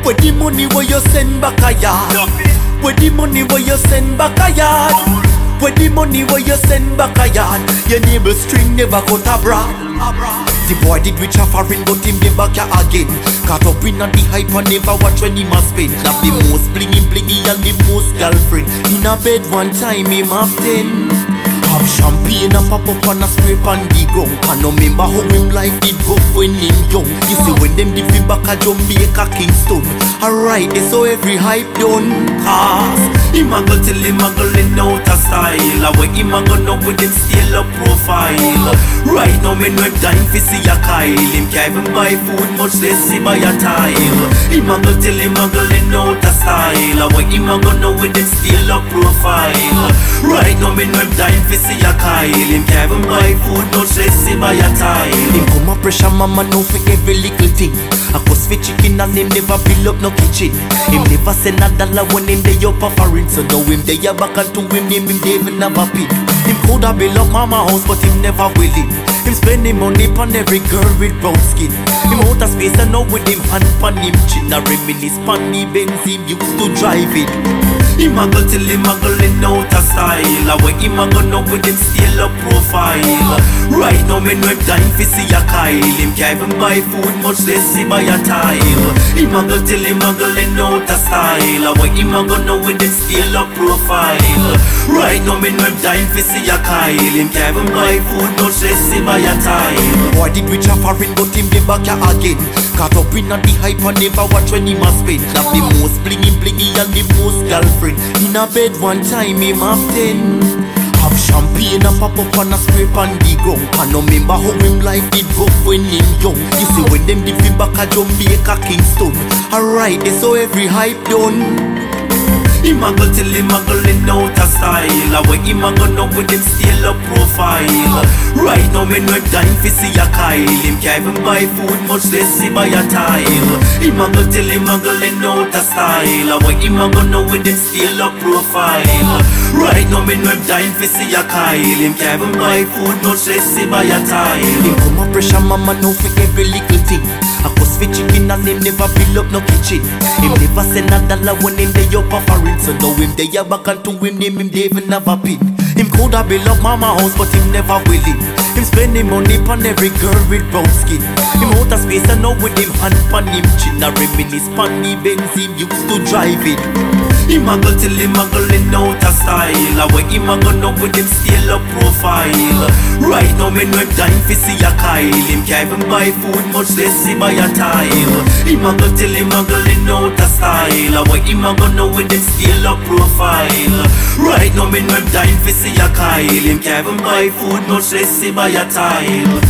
Where the money where you send back a yard? Where the money where you send back a yard? Where the money where you send back a yard? Your neighbor string never cut abroad. The boy did reach a foreign but him never back again. Caught up in on the hype and never watch when him a spend. Have the most blingy blingy and the most girlfriend. In a bed one time him have 10. Have champagne and pop up and a scrape on the ground. Can't remember how him life did go when him young. You see when them did fi back a Jamaica Kingston. Alright, they saw every hype done. Cause him a go till him a go let out a style. When him a go know with him still a profile. Right now me know him dying fi see a Kyle. Him can't even buy food much less he buy a tile. Him a go till him a go let out a style. When him a go know with him still a profile. Right now me know him dying fi see a Kyle. Him can't even buy food much less he buy a tile. Him come a pressure mama now for every little thing. A cost for chicken and him never build up no kitchen. Him never send a dollar when him dey up a foreign. So now him dey a back and to him name him dey even have a pin. Him coulda build up mama house but him never willing. Him spending money pon every girl with brown skin. Him out of space and now with him hand pon him chin. A reminisce pon the Benz him used to drive it. Him a go till him a go let out a style. When him a go know with him still a profile. Right now me know him dying fi see a Kyle. Him can't even buy food much less he buy a tile. Him a go till him a go let out a style. When him a go know with him still a profile. Right now me know him dying fi see a Kyle. Him can't even buy food much less he buy a tile. Boy did reach a foreign but him dey back again. Caught up in on the hype and never watch when him a spend. Have the most blingy blingy and the most girlfriend. In a bed one time him have 10. Have champagne and pop up and a scrape on the ground. Can't remember how him life did go when him young. You see when them did fi back a Jamaica Kingston. Alright, they saw every hype done. Him a go till him a go let out a style. When him a go know with him still a profile. Right now me know him dying fi see a Kyle. Him can't even buy food much less he buy a tile. Him a go till him a go let out a style. When him a go know with him still a profile. Right now me know him dying fi see a Kyle. Him can't even buy food much less he buy a tile. Him come a pressure mama now for every little thing. A cost for chicken and him never build up no kitchen. Him never send a dollar when him dey up a foreign. So now him dey a back and to him name him dey even have a pin. Him coulda build up mama house but him never willing. Him spending money pon every girl with brown skin. Him out of space and now with him hand pon him chin. A reminisce pon the Benz him used to drive it. Him a go till him a go let out a style. When him a go know with him still a profile. Right now me know him dying fi see a Kyle. Him can't even buy food much less he buy a tile. Him a go till him a go let out a style. When him a go know with him still a profile. Right now me know him dying fi see a Kyle. Him can't even buy food much less he buy a tile.